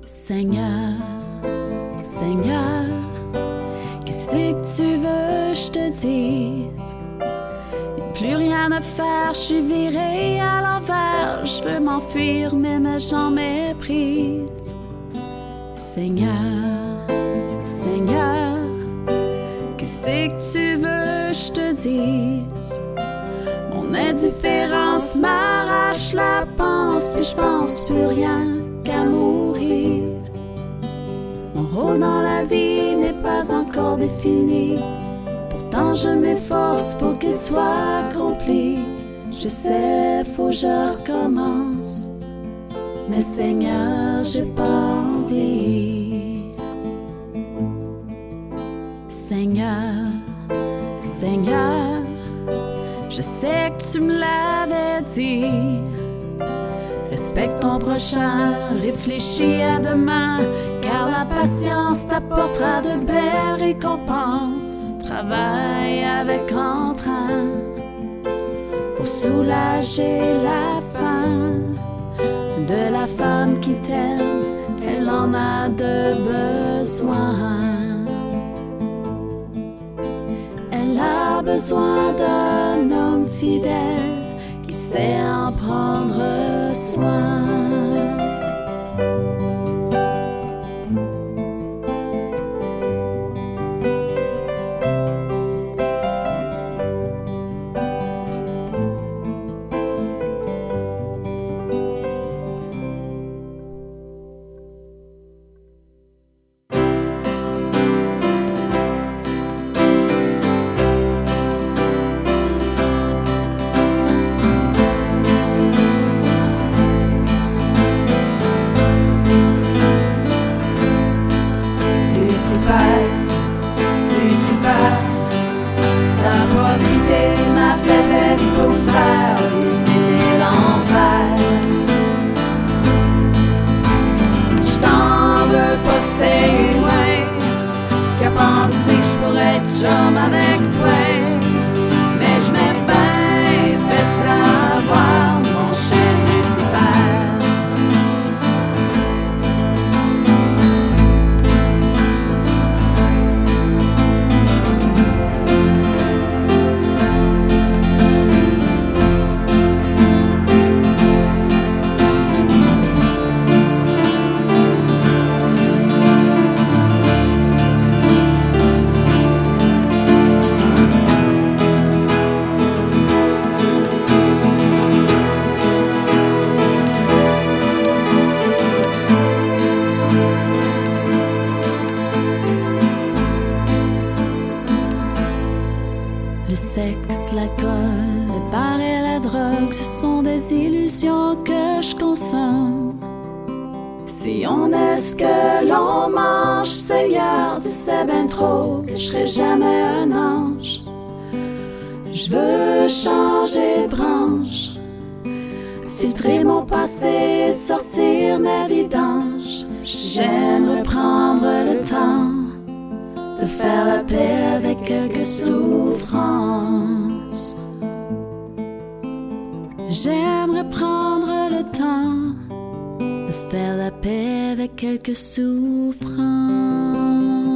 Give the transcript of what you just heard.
Seigneur, Seigneur, qu'est-ce que tu veux je te dise? Y'a plus rien à faire, je suis virée à l'envers. Je veux m'enfuir, mais mes jambes méprises. Seigneur, Seigneur, qu'est-ce que tu veux je te dise? Mon indifférence m'arrache la panse, puis je pense plus rien qu'à mourir. Mon rôle dans la vie n'est pas encore défini. Pourtant je m'efforce pour qu'il soit accompli. Je sais, faut que je recommence, mais Seigneur, j'ai pas envie. Seigneur, Seigneur, je sais que tu me l'avais dit. Respecte ton prochain, réfléchis à demain, car la patience t'apportera de belles récompenses. Travaille avec entrain pour soulager la faim de la femme qui t'aime, elle en a de besoin. Elle a besoin d'un homme fidèle qui sait en prendre soin. T'as profité ma faiblesse pour faire décider l'enfer. J't'en veux pas, c'est moi qui a pensé que j'pourrais être chum avec toi. Mais j'm'ai bien fait avoir, mon chien Lucifer. Le sexe, l'alcool, le bar et la drogue, ce sont des illusions que je consomme. Si on est ce que l'on mange, Seigneur, tu sais ben trop que je serai jamais un ange. Je veux changer de branche, filtrer mon passé, sortir mes vidanges. J'aime reprendre le temps de faire la paix avec quelques souffrances. J'aimerais prendre le temps de faire la paix avec quelques souffrances.